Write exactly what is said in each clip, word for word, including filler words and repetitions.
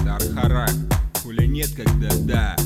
Тархара, хули нет, когда да.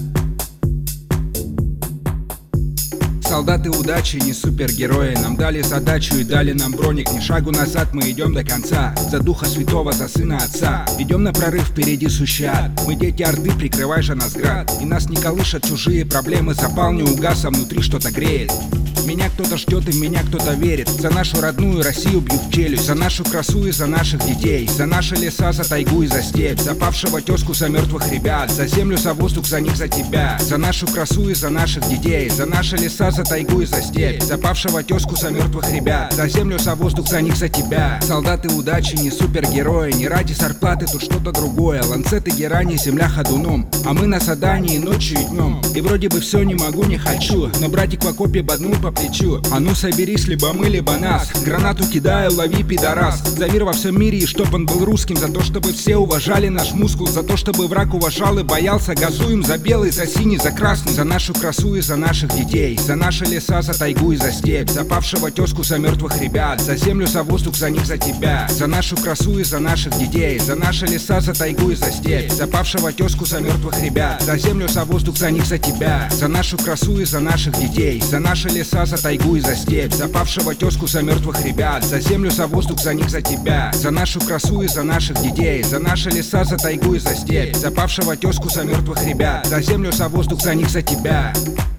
Солдаты удачи, не супергерои. Нам дали задачу и дали нам броник. Ни шагу назад, мы идем до конца. За духа святого, за сына отца. Идем на прорыв, впереди сущий ад. Мы дети Орды, прикрывай же нас, град. И нас не колышат чужие проблемы. Запал не угас, а внутри что-то греет. Меня кто-то ждет и в меня кто-то верит. За нашу родную Россию бью в челюсть. За нашу красу и за наших детей. За наши леса, за тайгу и за степь. За павшего тезку, за мертвых ребят. За землю, за воздух, за них, за тебя. За нашу красу и за наших детей. За наши леса, за тайгу и за степь. За павшего тезку, за мертвых ребят. За землю, за воздух, за них, за тебя. Солдаты удачи, не супергерои. Не ради зарплаты, тут что-то другое. Ланцеты, герани, земля ходуном. А мы на задании ночью и днем. И вроде бы все не могу, не хочу. Но братик в окопе боднул по плечу. А ну соберись, либо мы, либо нас. Гранату кидаю, лови, пидорас. За мир во всем мире, и чтоб он был русским. За то, чтобы все уважали наш мускул. За то, чтобы враг уважал и боялся. Газуем за белый, за синий, за красный. За нашу красу и за наших детей. За наши леса, за тайгу и за степь. За павшего тезку, за мертвых ребят. За землю, за воздух, за них, за тебя. За нашу красу и за наших детей. За наши леса, за тайгу и за степь. За павшего тезку, за мертвых ребят. За землю, за воздух, за них, за тебя. За нашу красу и за наших детей. За наши леса, за тайгу и за степь. За павшего тезку, за мертвых ребят. За землю, за воздух, за них, за тебя. За нашу красу и за наших детей. За наши леса, за тайгу и за степь. За павшего тезку, за мертвых ребят. За землю, за воздух, за них, за тебя.